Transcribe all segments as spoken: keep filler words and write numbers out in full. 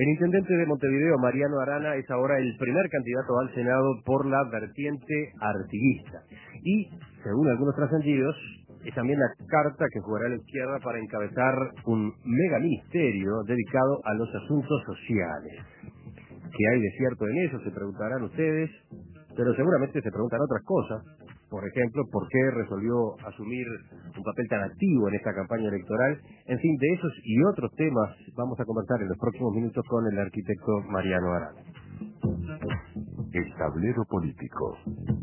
El intendente de Montevideo, Mariano Arana, es ahora el primer candidato al Senado por la vertiente artiguista. Y, según algunos trascendidos, es también la carta que jugará la izquierda para encabezar un megaministerio dedicado a los asuntos sociales. ¿Qué hay de cierto en eso? Se preguntarán ustedes, pero seguramente se preguntan otras cosas. Por ejemplo, ¿por qué resolvió asumir un papel tan activo en esta campaña electoral? En fin, de esos y otros temas vamos a conversar en los próximos minutos con el arquitecto Mariano Arana. El tablero político.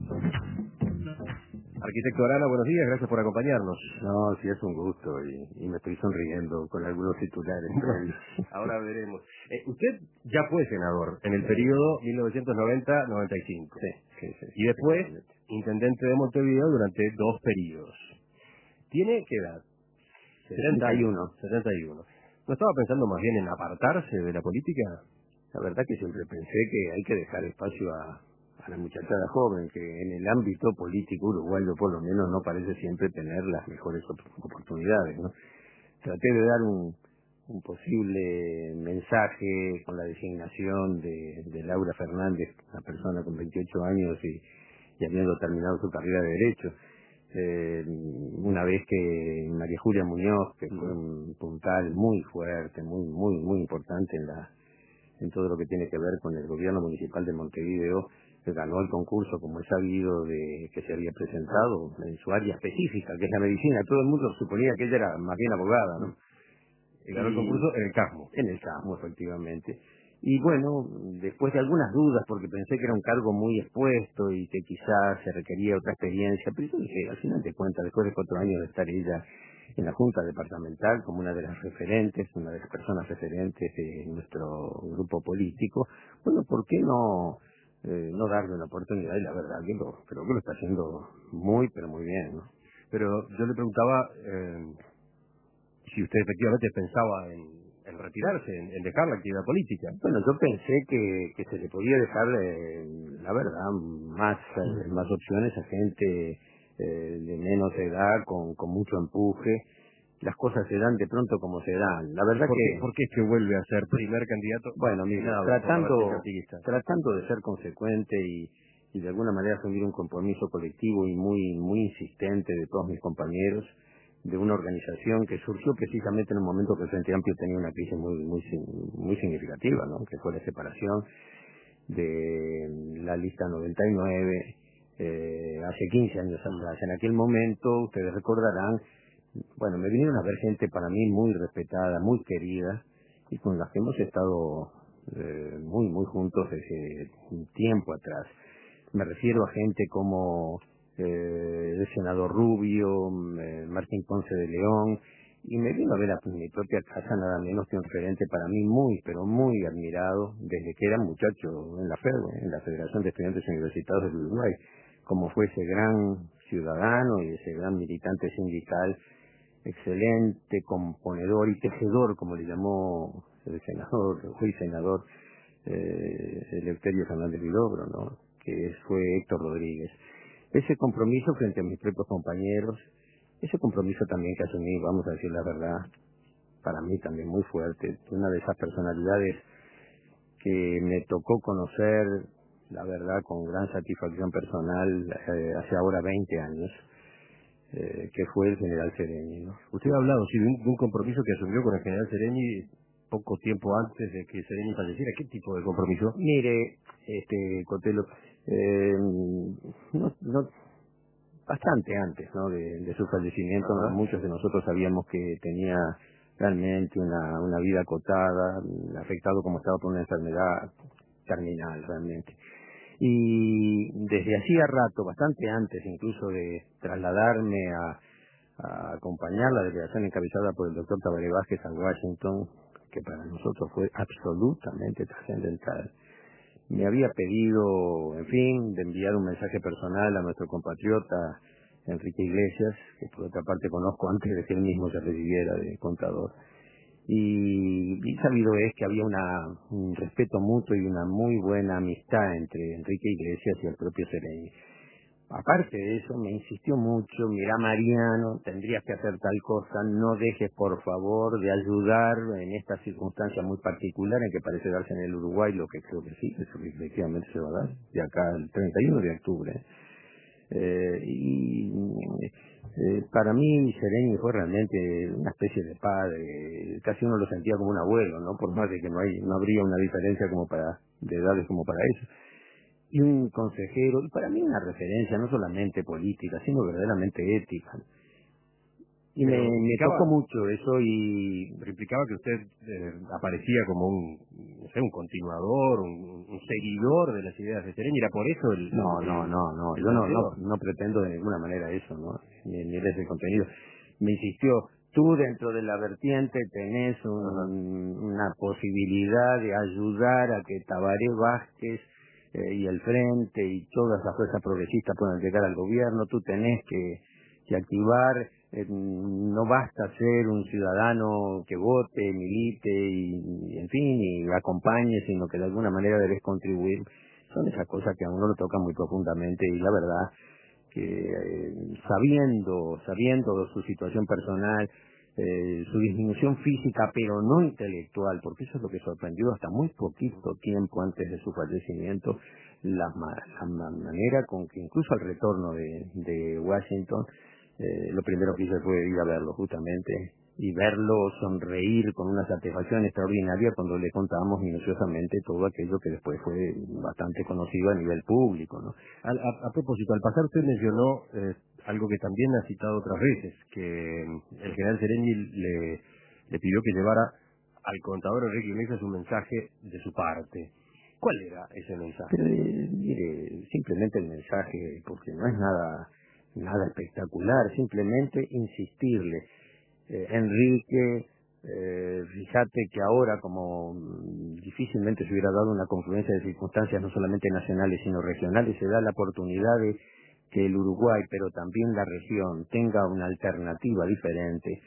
Arquitecto Arana, buenos días, gracias por acompañarnos. No, sí, es un gusto y, y me estoy sonriendo con algunos titulares. Ahora veremos. Eh, usted ya fue senador en el periodo mil novecientos noventa a noventa y cinco. Sí, sí, sí. Y después, intendente de Montevideo durante dos periodos. ¿Tiene qué edad? setenta y uno. setenta y uno. ¿No estaba pensando más bien en apartarse de la política? La verdad que siempre pensé que hay que dejar espacio a, a la muchachada joven, que en el ámbito político uruguayo por lo menos no parece siempre tener las mejores op- oportunidades, ¿no? Traté de dar un, un posible mensaje con la designación de, de Laura Fernández, una persona con veintiocho años y, y habiendo terminado su carrera de Derecho. Eh, una vez que María Julia Muñoz, que fue un puntal muy fuerte, muy muy muy importante en la en todo lo que tiene que ver con el gobierno municipal de Montevideo, que ganó el concurso, como es sabido, de que se había presentado en su área específica, que es la medicina. Todo el mundo suponía que ella era más bien abogada, ¿no? Y ganó el concurso en el Casmo. En el Casmo, efectivamente. Y bueno, después de algunas dudas, porque pensé que era un cargo muy expuesto y que quizás se requería otra experiencia, pero yo dije, al final de cuentas, después de cuatro años de estar ella en la Junta Departamental como una de las referentes, una de las personas referentes de nuestro grupo político, bueno, ¿por qué no eh, no darle una oportunidad? Y la verdad que lo, creo que lo está haciendo muy, pero muy bien, ¿no? Pero yo le preguntaba eh, si usted efectivamente pensaba en, en retirarse, en, en dejar la actividad política. Bueno, yo pensé que, que se le podía dejar, eh, la verdad, más, eh, más opciones a gente eh, de menos edad, con, con mucho empuje. Las cosas se dan de pronto como se dan. La verdad ¿Por que... qué, ¿Por qué es que vuelve a ser primer candidato? Bueno, mira, Senado por la tratando, vertiente artiguista? tratando de ser consecuente y, y de alguna manera asumir un compromiso colectivo y muy, muy insistente de todos mis compañeros, de una organización que surgió precisamente en un momento que el Frente Amplio tenía una crisis muy, muy, sin- muy significativa, ¿no? Que fue la separación de la lista noventa y nueve, eh, hace quince años atrás. En aquel momento, ustedes recordarán, bueno, me vinieron a ver gente para mí muy respetada, muy querida, y con las que hemos estado eh, muy, muy juntos desde un tiempo atrás. Me refiero a gente como eh, el senador Rubio, eh, Martín Ponce de León, y me vino a ver a mi propia casa nada menos que un referente para mí muy, pero muy admirado desde que era muchacho en la F E D, en la Federación de Estudiantes Universitarios del Uruguay, como fue ese gran ciudadano y ese gran militante sindical, excelente componedor y tejedor, como le llamó el senador, el juez senador eh, Eleuterio Fernández Vilobro, ¿no? Que fue Héctor Rodríguez. Ese compromiso frente a mis propios compañeros, ese compromiso también que asumí, vamos a decir la verdad, para mí también muy fuerte, una de esas personalidades que me tocó conocer, la verdad, con gran satisfacción personal, eh, hace ahora veinte años, eh, que fue el general Sereni, ¿no? Usted ha hablado, sí, de un, de un compromiso que asumió con el general Sereni poco tiempo antes de que Sereni falleciera. ¿Qué tipo de compromiso? Mire, este, Cotelo, eh, no, no, bastante antes, ¿no? De, de su fallecimiento, Ajá. muchos de nosotros sabíamos que tenía realmente una, una vida acotada, afectado como estaba por una enfermedad terminal realmente. Y desde hacía rato, bastante antes incluso de trasladarme a, a acompañar la delegación encabezada por el doctor Tabaré Vázquez a Washington, que para nosotros fue absolutamente trascendental, me había pedido, en fin, de enviar un mensaje personal a nuestro compatriota Enrique Iglesias, que por otra parte conozco antes de que él mismo se recibiera de contador. Y, y sabido es que había una, un respeto mutuo y una muy buena amistad entre Enrique Iglesias y el propio Sereni. aparte de eso, me insistió mucho, mirá Mariano, tendrías que hacer tal cosa, no dejes por favor de ayudar en esta circunstancia muy particular en que parece darse en el Uruguay, lo que creo que sí, eso efectivamente se va a dar, de acá al treinta y uno de octubre. Eh, y eh, para mí Sereni fue realmente una especie de padre, casi uno lo sentía como un abuelo, ¿no? Por más de que no hay, no habría una diferencia como para, de edades como para eso. Y un consejero, y para mí una referencia no solamente política, sino verdaderamente ética. Y me, me tocó mucho eso y... Pero implicaba que usted eh, aparecía como un, no sé, un continuador, un, un seguidor de las ideas de Sereni, ¿era por eso el... No, el, no, no, no, el yo no, planteo? no, no pretendo de ninguna manera eso, ¿no? Ni, ni ese contenido. Me insistió, tú dentro de la vertiente tenés un, una posibilidad de ayudar a que Tabaré Vázquez eh, y el Frente y todas las fuerzas progresistas puedan llegar al gobierno, tú tenés que, que activar, eh, no basta ser un ciudadano que vote, milite y, y en fin, y acompañe, sino que de alguna manera debes contribuir. Son esas cosas que a uno lo tocan muy profundamente y la verdad que eh, sabiendo, sabiendo su situación personal, eh, su disminución física, pero no intelectual, porque eso es lo que sorprendió hasta muy poquito tiempo antes de su fallecimiento, la, ma- la ma- manera con que incluso al retorno de, de Washington, eh, lo primero que hice fue ir a verlo justamente y verlo sonreír con una satisfacción extraordinaria cuando le contábamos minuciosamente todo aquello que después fue bastante conocido a nivel público, ¿no? Al- a, a propósito, al pasar usted mencionó eh, algo que también ha citado otras veces, que mm, el general Sereni le, le pidió que llevara al contador Enrique Iglesias un mensaje de su parte. ¿Cuál era ese mensaje? Pero, eh, mire, simplemente el mensaje, porque no es nada, nada espectacular, simplemente insistirle. Eh, Enrique, eh, fíjate que ahora como mm, difícilmente se hubiera dado una confluencia de circunstancias no solamente nacionales sino regionales, se da la oportunidad de que el Uruguay, pero también la región, tenga una alternativa diferente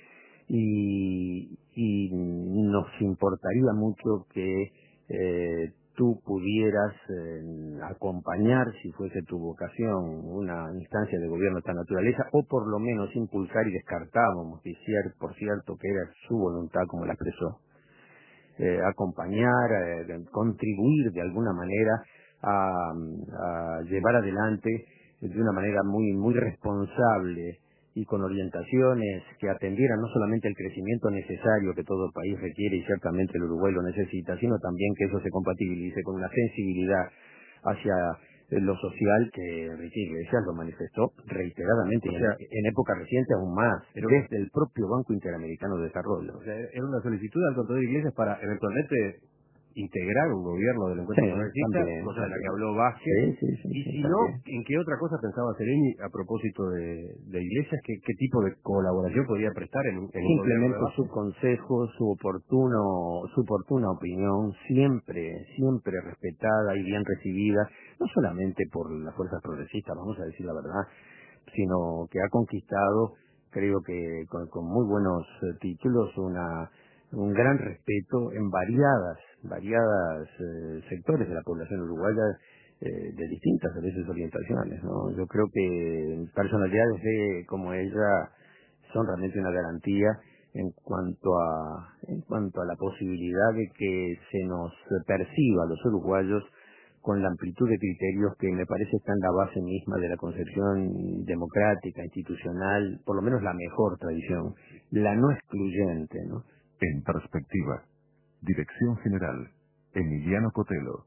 y, y nos importaría mucho que eh, tú pudieras eh, acompañar, si fuese tu vocación, una instancia de gobierno de esta naturaleza, o por lo menos impulsar, y descartábamos, y cier- por cierto que era su voluntad como la expresó, eh, acompañar, eh, contribuir de alguna manera a, a llevar adelante de una manera muy, muy responsable y con orientaciones que atendieran no solamente el crecimiento necesario que todo el país requiere y ciertamente el Uruguay lo necesita, sino también que eso se compatibilice con una sensibilidad hacia lo social que Enrique Iglesias lo manifestó reiteradamente, O y en, sea, en época reciente aún más, pero- desde el propio Banco Interamericano de Desarrollo. O sea, era una solicitud al contador Iglesias para eventualmente integrar un gobierno del encuentro Sí, progresista, también, cosa de la que también. habló Vázquez. Sí, sí, sí, Y sí, si no, también. ¿en qué otra cosa pensaba Sereni a propósito de, de Iglesias? ¿Qué, ¿Qué tipo de colaboración podría prestar en, un- en un gobierno de Simplemente su Vázquez? consejo, su oportuno, su oportuna opinión, siempre, siempre respetada y bien recibida, no solamente por las fuerzas progresistas, vamos a decir la verdad, sino que ha conquistado, creo que con, con muy buenos eh, títulos, una un gran respeto en variadas, variadas eh, sectores de la población uruguaya eh, de distintas a veces orientaciones, ¿no? Yo creo que personalidades de como ella son realmente una garantía en cuanto a en cuanto a la posibilidad de que se nos perciba a los uruguayos con la amplitud de criterios que me parece está en la base misma de la concepción democrática, institucional, por lo menos la mejor tradición, la no excluyente, ¿no? En perspectiva. Dirección General. Emiliano Cotelo.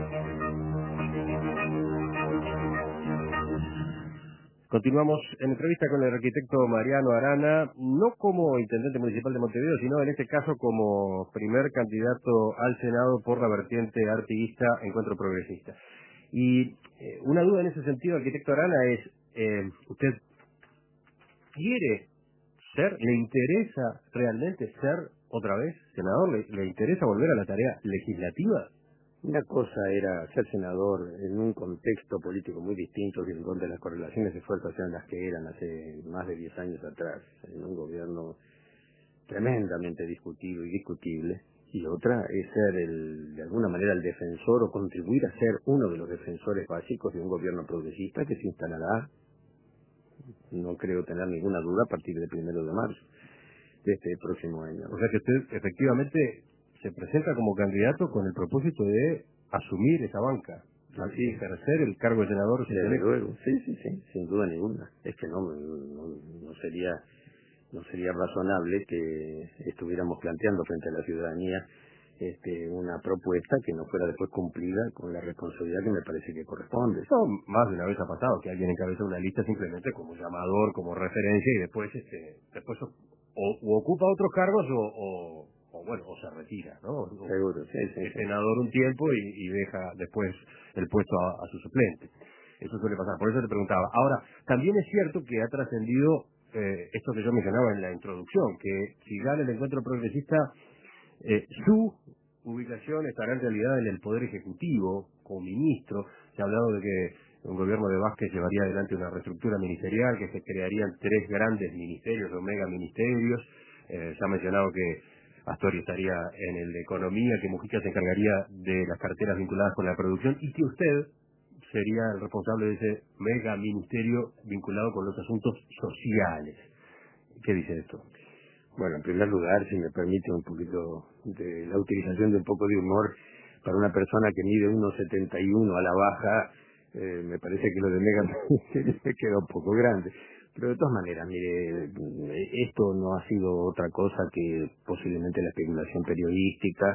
Continuamos en entrevista con el arquitecto Mariano Arana, no como intendente municipal de Montevideo, sino en este caso como primer candidato al Senado por la vertiente artiguista Encuentro Progresista. Y eh, una duda en ese sentido, arquitecto Arana, es, eh, ¿usted quiere ser, le interesa realmente ser otra vez senador? ¿Le, le interesa volver a la tarea legislativa? Una cosa era ser senador en un contexto político muy distinto, que donde las correlaciones de fuerzas eran las que eran hace más de diez años atrás, en un gobierno tremendamente discutido y discutible. y otra es ser el, de alguna manera el defensor o contribuir a ser uno de los defensores básicos de un gobierno progresista que se instalará, no creo tener ninguna duda, a partir del primero de marzo de este próximo año. O sea que usted efectivamente se presenta como candidato con el propósito de asumir esa banca, así ejercer el cargo de senador. Desde luego, sí, sí, sí, sin duda ninguna. Es que no, no, no sería no sería razonable que estuviéramos planteando frente a la ciudadanía este, una propuesta que no fuera después cumplida con la responsabilidad que me parece que corresponde. No, más de una vez ha pasado que alguien encabeza una lista simplemente como llamador, como referencia, y después este después o, o ocupa otros cargos o, o, o bueno, o se retira, ¿no? O, Seguro, sí, sí, es sí. senador un tiempo y, y deja después el puesto a, a su suplente. Eso suele pasar, por eso te preguntaba. Ahora, también es cierto que ha trascendido eh, esto que yo mencionaba en la introducción, que si gana el encuentro progresista, eh, su ubicación estará en realidad en el Poder Ejecutivo, como ministro. Se ha hablado de que un gobierno de Vázquez llevaría adelante una reestructura ministerial, que se crearían tres grandes ministerios o mega ministerios. Eh, se ha mencionado que Astori estaría en el de Economía, que Mujica se encargaría de las carteras vinculadas con la producción y que usted sería el responsable de ese mega ministerio vinculado con los asuntos sociales. ¿Qué dice esto? Bueno, en primer lugar, si me permite un poquito de la utilización de un poco de humor, para una persona que mide uno setenta y uno a la baja, eh, me parece que lo de mega ministerio me queda un poco grande. Pero de todas maneras, mire, esto no ha sido otra cosa que posiblemente la especulación periodística,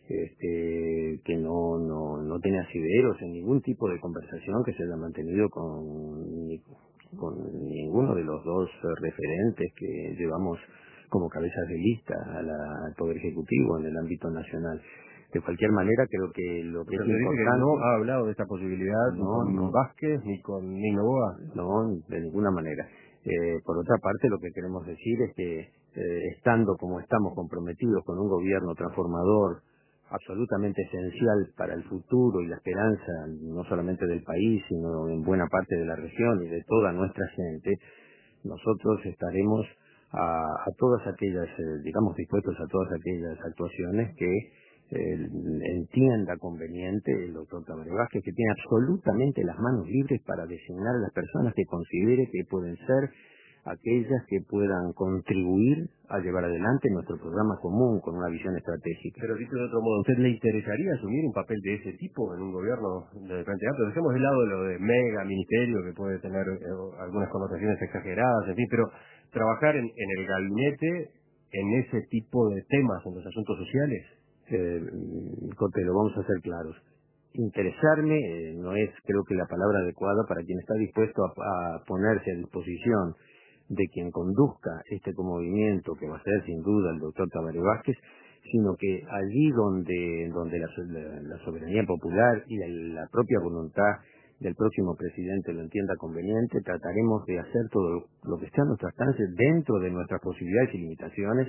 este, que no, no, no tiene asideros en ningún tipo de conversación que se haya mantenido con, ni, con ninguno de los dos referentes que llevamos como cabezas de lista a la, al Poder Ejecutivo en el ámbito nacional. De cualquier manera, creo que lo que Pero es se dice importante... que no ha hablado de esta posibilidad no, ni con no, Vázquez ni con Nino Boa. No, de ninguna manera. Eh, por otra parte, lo que queremos decir es que eh, estando como estamos comprometidos con un gobierno transformador absolutamente esencial para el futuro y la esperanza no solamente del país, sino en buena parte de la región y de toda nuestra gente, nosotros estaremos a, a todas aquellas, eh, digamos, dispuestos a todas aquellas actuaciones que eh, entienda conveniente el doctor Tabaré Vázquez, que tiene absolutamente las manos libres para designar a las personas que considere que pueden ser aquellas que puedan contribuir a llevar adelante nuestro programa común con una visión estratégica. Pero dicho de otro modo, ¿a usted le interesaría asumir un papel de ese tipo en un gobierno de Frente Amplio? Dejemos de lado lo de mega ministerio, que puede tener eh, algunas connotaciones exageradas, en fin, pero trabajar en, en el gabinete en ese tipo de temas, en los asuntos sociales. Eh, Cotelo, vamos a ser claros. Interesarme eh, no es, creo que, la palabra adecuada para quien está dispuesto a, a ponerse a disposición de quien conduzca este movimiento, que va a ser sin duda el doctor Tabaré Vázquez, sino que allí donde, donde la, la, la soberanía popular y la, la propia voluntad del próximo presidente lo entienda conveniente, trataremos de hacer todo lo que esté a nuestro alcance dentro de nuestras posibilidades y limitaciones,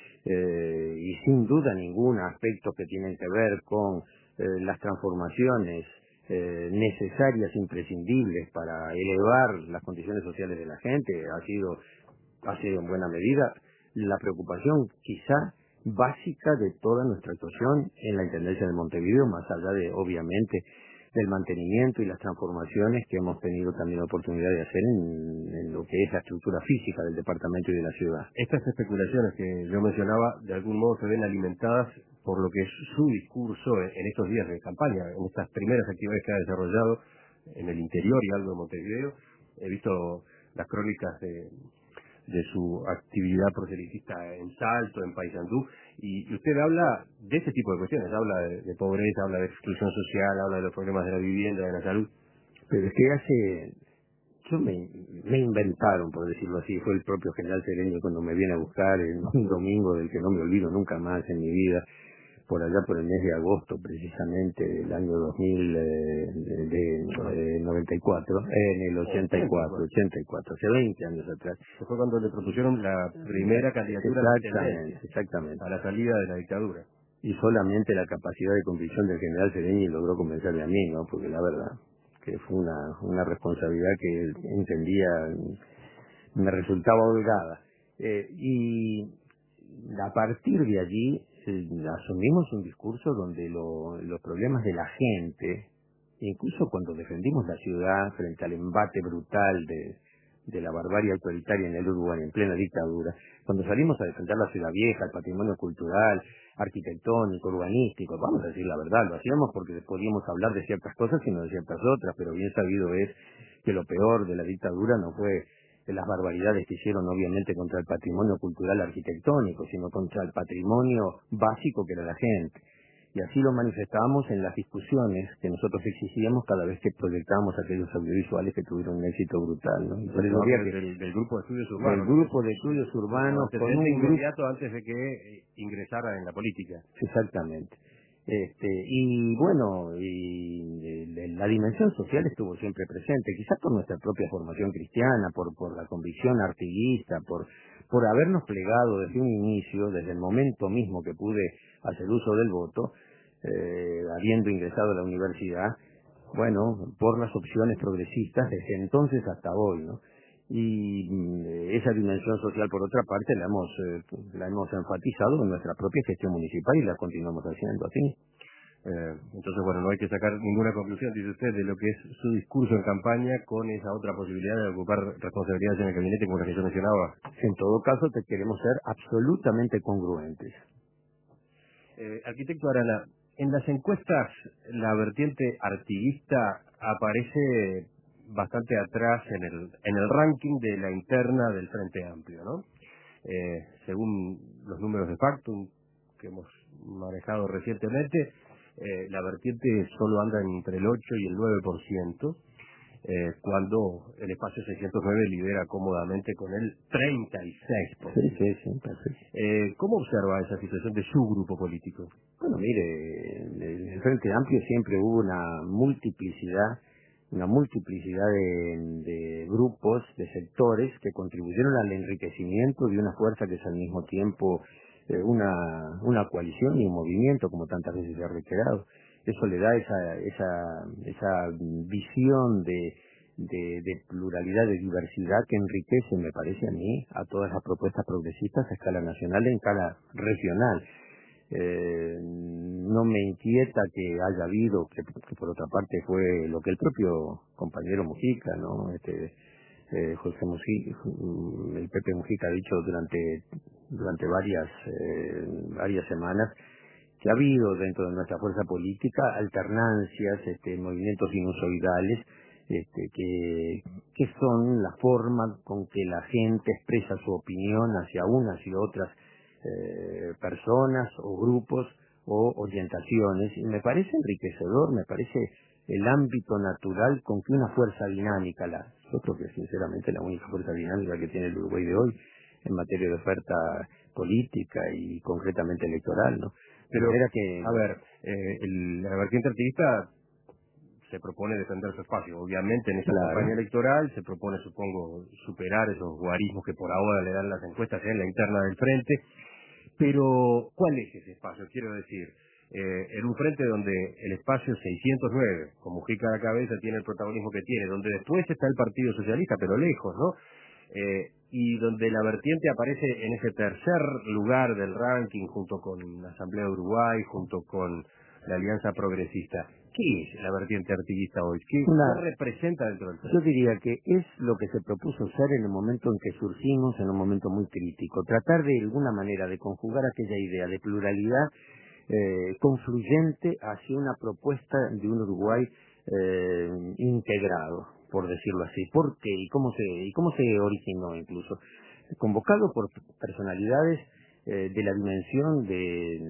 eh, y sin duda ningún aspecto que tienen que ver con eh, las transformaciones eh, necesarias, imprescindibles para elevar las condiciones sociales de la gente, ha sido, ha sido en buena medida la preocupación quizá básica de toda nuestra actuación en la Intendencia de Montevideo, más allá de, obviamente, del mantenimiento y las transformaciones que hemos tenido también la oportunidad de hacer en, en lo que es la estructura física del departamento y de la ciudad. Estas especulaciones que yo mencionaba, de algún modo se ven alimentadas por lo que es su discurso en, en estos días de campaña, en estas primeras actividades que ha desarrollado en el interior y algo de Montevideo. He visto las crónicas de, de su actividad proselitista en Salto, en Paysandú, y usted habla de ese tipo de cuestiones, habla de, de pobreza, habla de exclusión social, habla de los problemas de la vivienda, de la salud. Pero es que hace, yo me, me inventaron, por decirlo así, fue el propio general Cedeño cuando me viene a buscar en un domingo del que no me olvido nunca más en mi vida, por allá por el mes de agosto precisamente del año dos mil, eh, de, de, eh, noventa y cuatro, eh, en el ochenta y cuatro, ochenta y cuatro, hace veinte años atrás. Eso fue cuando le propusieron la primera candidatura Exactamente, exactamente. a la salida de la dictadura. Y solamente la capacidad de convicción del general Cedeñi logró convencerme a mí, ¿no? Porque la verdad que fue una, una responsabilidad que entendía, me resultaba holgada. Eh, y a partir de allí eh, asumimos un discurso donde lo, los problemas de la gente, incluso cuando defendimos la ciudad frente al embate brutal de, de la barbarie autoritaria en el Uruguay, en plena dictadura, cuando salimos a defender la ciudad vieja, el patrimonio cultural, arquitectónico, urbanístico, vamos a decir la verdad, lo hacíamos porque podíamos hablar de ciertas cosas y no de ciertas otras, pero bien sabido es que lo peor de la dictadura no fue las barbaridades que hicieron obviamente contra el patrimonio cultural arquitectónico, sino contra el patrimonio básico que era la gente. Y así lo manifestábamos en las discusiones que nosotros exigíamos cada vez que proyectábamos aquellos audiovisuales que tuvieron un éxito brutal, ¿no? Y por eso que del, del grupo de estudios urbanos. Del grupo de estudios urbanos con un inmediato grupo... antes de que ingresara en la política. Exactamente. Este, y bueno, y la dimensión social estuvo siempre presente, quizás por nuestra propia formación cristiana, por, por la convicción artiguista, por, por habernos plegado desde un inicio, desde el momento mismo que pude hacer uso del voto, eh, habiendo ingresado a la universidad, bueno, por las opciones progresistas desde entonces hasta hoy, ¿no? Y eh, esa dimensión social, por otra parte, la hemos eh, la hemos enfatizado en nuestra propia gestión municipal y la continuamos haciendo así. Eh, entonces, bueno, no hay que sacar ninguna conclusión, dice usted, de lo que es su discurso en campaña con esa otra posibilidad de ocupar responsabilidades en el gabinete como la que yo mencionaba. En todo caso, te queremos ser absolutamente congruentes. Eh, arquitecto Arana, en las encuestas la vertiente artiguista aparece bastante atrás en el en el ranking de la interna del Frente Amplio, ¿no? Eh, según los números de Factum que hemos manejado recientemente, eh, la vertiente solo anda entre el ocho y el nueve por ciento, eh, cuando el espacio seiscientos nueve lidera cómodamente con el treinta y seis por ciento. Sí, sí, sí, perfecto. Eh, ¿Cómo observa esa situación de su grupo político? Bueno, mire, en el Frente Amplio siempre hubo una multiplicidad una multiplicidad de, de grupos, de sectores que contribuyeron al enriquecimiento de una fuerza que es al mismo tiempo eh, una, una coalición y un movimiento, como tantas veces se ha reiterado. Eso le da esa, esa, esa visión de, de, de pluralidad, de diversidad que enriquece, me parece a mí, a todas las propuestas progresistas a escala nacional y a escala regional. Eh, no me inquieta que haya habido, que, que por otra parte fue lo que el propio compañero Mujica, ¿no? Este, eh, José Mujica, el Pepe Mujica ha dicho durante durante varias eh, varias semanas que ha habido dentro de nuestra fuerza política alternancias, este, movimientos sinusoidales, este, que, que son la forma con que la gente expresa su opinión hacia unas y otras Eh, personas o grupos o orientaciones, y me parece enriquecedor, me parece el ámbito natural con que una fuerza dinámica, la, yo creo que sinceramente la única fuerza dinámica que tiene el Uruguay de hoy en materia de oferta política y concretamente electoral, ¿no? Pero, era que, a ver, eh, el, la vertiente artiguista se propone defender su espacio, obviamente en esta claro. campaña electoral se propone, supongo, superar esos guarismos que por ahora le dan las encuestas en la interna del frente. Pero, ¿cuál es ese espacio? Quiero decir, eh, en un frente donde el espacio seiscientos nueve, con Mujica a la cabeza, tiene el protagonismo que tiene, donde después está el Partido Socialista, pero lejos, ¿no? Eh, y donde la vertiente aparece en ese tercer lugar del ranking, junto con la Asamblea de Uruguay, junto con la Alianza Progresista. ¿Qué es la vertiente artiguista hoy? ¿Qué, Una, ¿Qué representa dentro del frente? Yo diría que es lo que se propuso ser en el momento en que surgimos, en un momento muy crítico. Tratar de alguna manera de conjugar aquella idea de pluralidad eh, confluyente hacia una propuesta de un Uruguay eh, integrado, por decirlo así. ¿Por qué? ¿Y cómo se, y cómo se originó incluso? Convocado por personalidades Eh, de la dimensión de,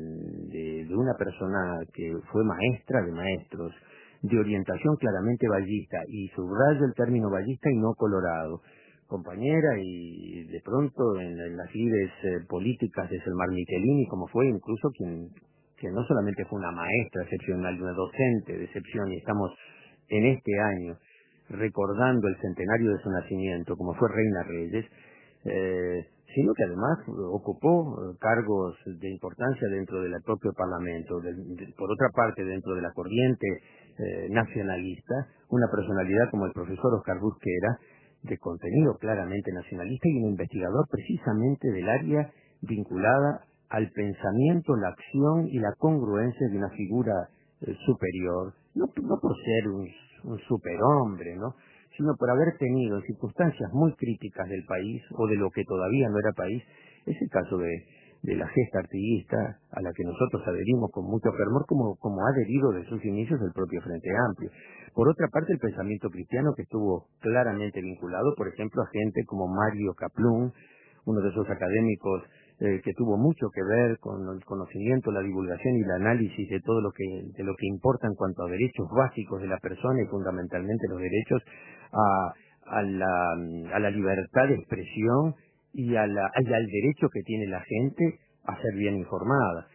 de, de una persona que fue maestra de maestros, de orientación claramente vallista, y subrayo el término vallista y no colorado, compañera y de pronto en, en las lides eh, políticas de Selmar Michelini, como fue incluso quien que no solamente fue una maestra excepcional, una docente de excepción, y estamos en este año recordando el centenario de su nacimiento, como fue Reina Reyes, eh, sino que además ocupó cargos de importancia dentro del propio Parlamento. De, de, por otra parte, dentro de la corriente eh, nacionalista, una personalidad como el profesor Oscar Busquera, de contenido claramente nacionalista y un investigador precisamente del área vinculada al pensamiento, la acción y la congruencia de una figura eh, superior, no, no por ser un, un superhombre, ¿no?, sino por haber tenido en circunstancias muy críticas del país, o de lo que todavía no era país. Es el caso de, de la gesta artiguista, a la que nosotros adherimos con mucho fervor, como, como ha adherido de sus inicios el propio Frente Amplio. Por otra parte, el pensamiento cristiano, que estuvo claramente vinculado, por ejemplo, a gente como Mario Kaplún, uno de esos académicos eh, que tuvo mucho que ver con el conocimiento, la divulgación y el análisis de todo lo que de lo que importa en cuanto a derechos básicos de la persona, y fundamentalmente los derechos a, a, la, a la libertad de expresión y, a la, y al derecho que tiene la gente a ser bien informada.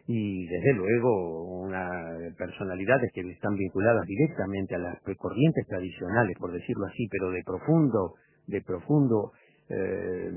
Y desde luego una personalidades que están vinculadas directamente a las corrientes tradicionales, por decirlo así, pero de profundo, de profundo eh,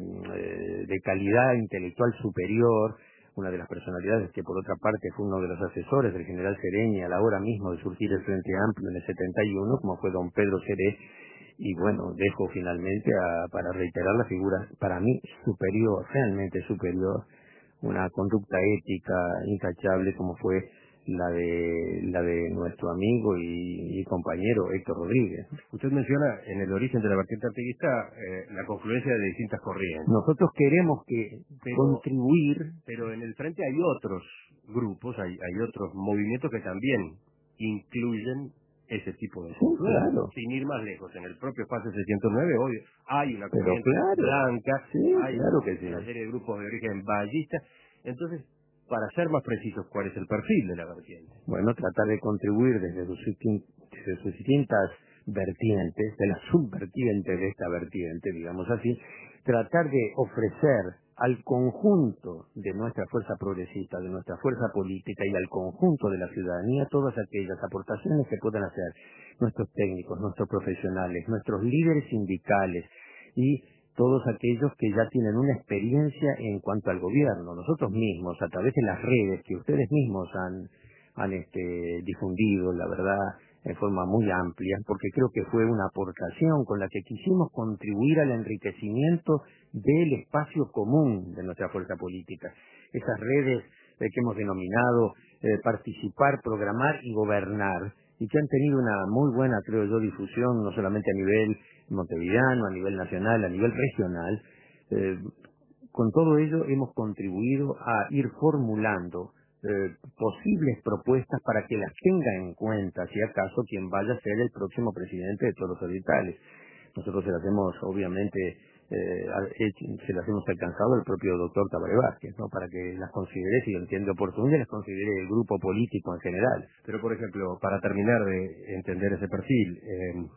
de calidad intelectual superior. Una de las personalidades que por otra parte fue uno de los asesores del general Sereñi a la hora mismo de surgir el Frente Amplio en el setenta y uno, como fue don Pedro Seré. Y bueno, dejo finalmente a, para reiterar la figura para mí superior, realmente superior, una conducta ética intachable como fue la de la de nuestro amigo y, y compañero Héctor Rodríguez. Usted menciona en el origen de la vertiente artiguista eh, la confluencia de distintas corrientes. Nosotros queremos que pero, contribuir... Pero en el frente hay otros grupos, hay, hay otros movimientos que también incluyen ese tipo de sí, claro. Sin ir más lejos, en el propio espacio seiscientos nueve hoy hay una pero corriente claro. blanca, sí, hay claro que sí. una serie de grupos de origen ballista. Entonces, para ser más precisos, ¿cuál es el perfil de la vertiente? Bueno, tratar de contribuir desde sus, desde sus distintas vertientes, de la subvertiente de esta vertiente, digamos así, tratar de ofrecer al conjunto de nuestra fuerza progresista, de nuestra fuerza política y al conjunto de la ciudadanía todas aquellas aportaciones que puedan hacer nuestros técnicos, nuestros profesionales, nuestros líderes sindicales y todos aquellos que ya tienen una experiencia en cuanto al gobierno. Nosotros mismos, a través de las redes que ustedes mismos han, han este, difundido, la verdad, en forma muy amplia, porque creo que fue una aportación con la que quisimos contribuir al enriquecimiento del espacio común de nuestra fuerza política. Esas redes eh, que hemos denominado eh, participar, programar y gobernar, y que han tenido una muy buena, creo yo, difusión, no solamente a nivel montevideano, a nivel nacional, a nivel regional. Eh, con todo ello hemos contribuido a ir formulando eh, posibles propuestas para que las tenga en cuenta, si acaso, quien vaya a ser el próximo presidente de todos los orbitales. Nosotros se las hemos, obviamente, eh, se las hemos alcanzado al propio doctor Tabaré Vázquez, ¿no?, para que las considere, si lo entiende oportuno, y las considere el grupo político en general. Pero, por ejemplo, para terminar de entender ese perfil, eh,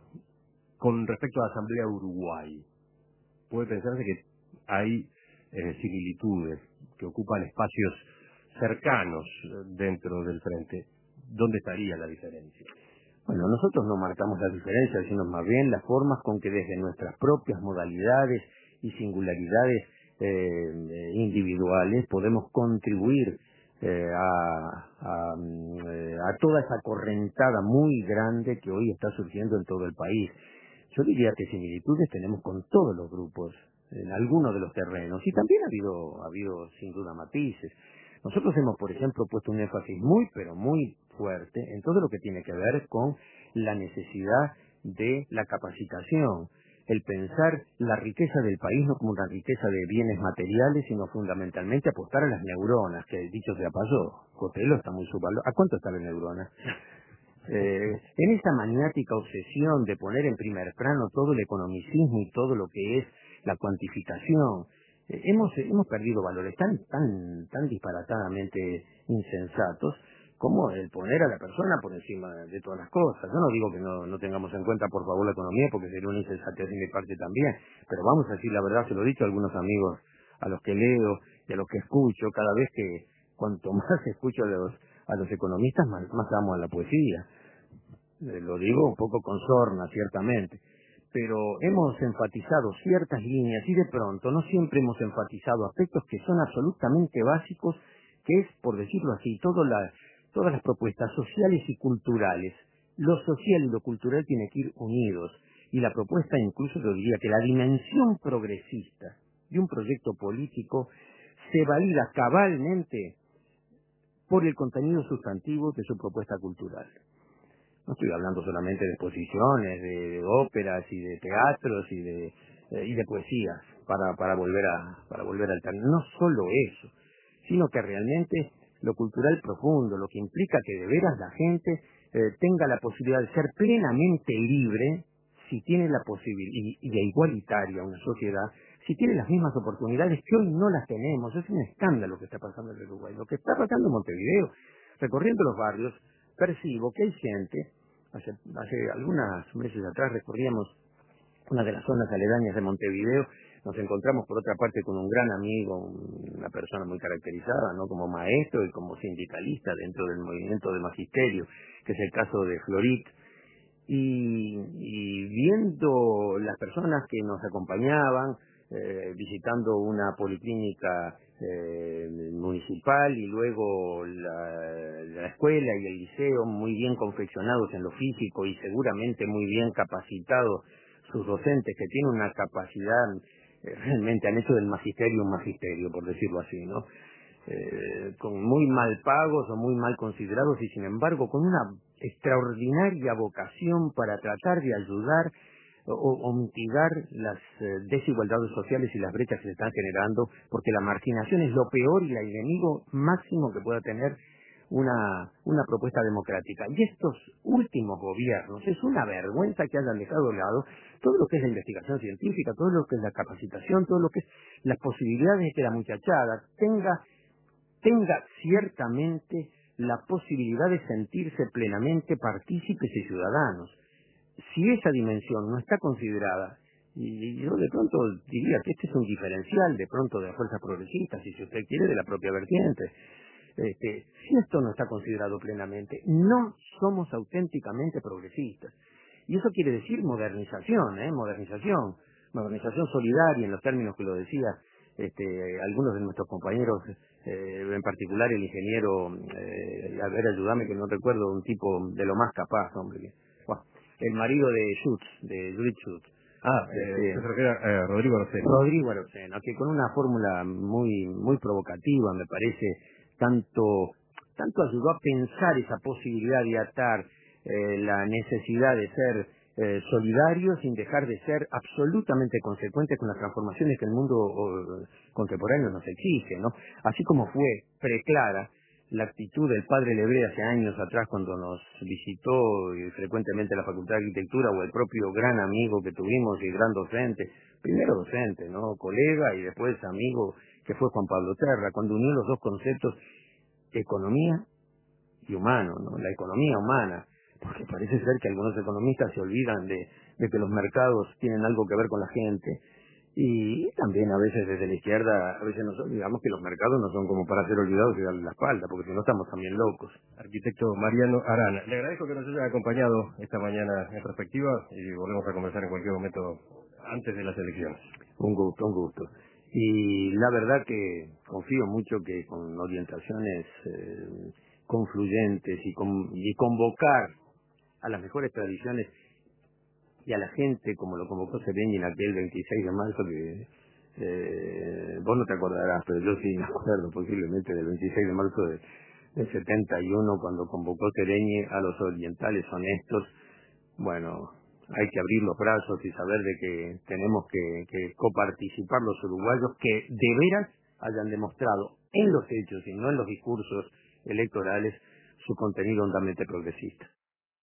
con respecto a la Asamblea Uruguay, puede pensarse que hay eh, similitudes que ocupan espacios cercanos dentro del frente. ¿Dónde estaría la diferencia? Bueno, nosotros no marcamos la diferencia, sino más bien las formas con que desde nuestras propias modalidades y singularidades eh, individuales podemos contribuir eh, a, a, a toda esa correntada muy grande que hoy está surgiendo en todo el país. Yo diría que similitudes tenemos con todos los grupos, en algunos de los terrenos, y también ha habido, ha habido sin duda matices. Nosotros hemos, por ejemplo, puesto un énfasis muy, pero muy fuerte en todo lo que tiene que ver con la necesidad de la capacitación, el pensar la riqueza del país no como una riqueza de bienes materiales, sino fundamentalmente apostar a las neuronas, que dicho sea paso, Cotelo está muy subvalorado. ¿A cuánto está la neurona? Eh, en esa maniática obsesión de poner en primer plano todo el economicismo y todo lo que es la cuantificación, eh, hemos hemos perdido valores tan tan tan disparatadamente insensatos como el poner a la persona por encima de todas las cosas. Yo no digo que no, no tengamos en cuenta, por favor, la economía, porque sería una insensatez de mi parte también, pero vamos a decir la verdad, se lo he dicho a algunos amigos a los que leo y a los que escucho, cada vez que cuanto más escucho a los a los economistas, más, más amo a la poesía. Eh, lo digo un poco con sorna, ciertamente, pero hemos enfatizado ciertas líneas y de pronto no siempre hemos enfatizado aspectos que son absolutamente básicos, que es, por decirlo así, todo la, todas las propuestas sociales y culturales. Lo social y lo cultural tienen que ir unidos, y la propuesta, incluso yo diría que la dimensión progresista de un proyecto político se valida cabalmente por el contenido sustantivo de su propuesta cultural. No estoy hablando solamente de exposiciones, de, de óperas y de teatros y de eh, y de poesías para para volver a para volver al tema. No solo eso, sino que realmente lo cultural profundo, lo que implica que de veras la gente eh, tenga la posibilidad de ser plenamente libre, si tiene la posibilidad, y, y de igualitaria una sociedad, si tiene las mismas oportunidades que hoy no las tenemos. Es un escándalo lo que está pasando en el Uruguay. Lo que está pasando en Montevideo, recorriendo los barrios, percibo que hay gente, hace, hace algunos meses atrás recorríamos una de las zonas aledañas de Montevideo, nos encontramos por otra parte con un gran amigo, una persona muy caracterizada, ¿no?, como maestro y como sindicalista dentro del movimiento de magisterio, que es el caso de Florit, y, y viendo las personas que nos acompañaban, eh, visitando una policlínica eh, municipal y luego la, la escuela y el liceo muy bien confeccionados en lo físico y seguramente muy bien capacitados sus docentes, que tienen una capacidad, eh, realmente han hecho del magisterio un magisterio, por decirlo así, ¿no? Eh, con muy mal pagos o muy mal considerados y sin embargo con una extraordinaria vocación para tratar de ayudar o, o mitigar las eh, desigualdades sociales y las brechas que se están generando, porque la marginación es lo peor y el enemigo máximo que pueda tener una, una propuesta democrática. Y estos últimos gobiernos, es una vergüenza que hayan dejado de lado todo lo que es la investigación científica, todo lo que es la capacitación, todo lo que es las posibilidades de que la muchachada tenga tenga ciertamente la posibilidad de sentirse plenamente partícipes y ciudadanos. Si esa dimensión no está considerada, y yo de pronto diría que este es un diferencial de pronto de las fuerzas progresistas, y si usted quiere, de la propia vertiente, este, si esto no está considerado plenamente, no somos auténticamente progresistas. Y eso quiere decir modernización, ¿eh? modernización, modernización solidaria en los términos que lo decía este, algunos de nuestros compañeros, eh, en particular el ingeniero, eh, a ver, ayúdame que no recuerdo, un tipo de lo más capaz, hombre, que, bueno, el marido de Schutz, de Judith Schutz. Ah, eh, Este, se refiere a eh, Rodrigo Arocena. Rodrigo Arocena, que con una fórmula muy muy provocativa, me parece, tanto tanto ayudó a pensar esa posibilidad de atar eh, la necesidad de ser eh, solidarios sin dejar de ser absolutamente consecuentes con las transformaciones que el mundo oh, contemporáneo nos exige, ¿no? Así como fue preclara la actitud del padre Lebré hace años atrás cuando nos visitó y frecuentemente la Facultad de Arquitectura, o el propio gran amigo que tuvimos y gran docente, primero docente, ¿no?, colega y después amigo, que fue Juan Pablo Terra, cuando unió los dos conceptos, economía y humano, ¿no?, la economía humana, porque parece ser que algunos economistas se olvidan de, de que los mercados tienen algo que ver con la gente. Y también a veces desde la izquierda, a veces nos olvidamos que los mercados no son como para ser olvidados y darle la espalda, porque si no estamos también locos. Arquitecto Mariano Arana, le agradezco que nos haya acompañado esta mañana en perspectiva y volvemos a conversar en cualquier momento antes de las elecciones. Un gusto, un gusto. Y la verdad que confío mucho que con orientaciones eh, confluyentes y, con, y convocar a las mejores tradiciones y a la gente, como lo convocó Sereni en aquel veintiséis de marzo, que eh, vos no te acordarás, pero yo sí me acuerdo posiblemente del veintiséis de marzo de, del setenta y uno, cuando convocó Sereni a los orientales honestos. Bueno, hay que abrir los brazos y saber de que tenemos que, que coparticipar los uruguayos que de veras hayan demostrado en los hechos y no en los discursos electorales su contenido hondamente progresista.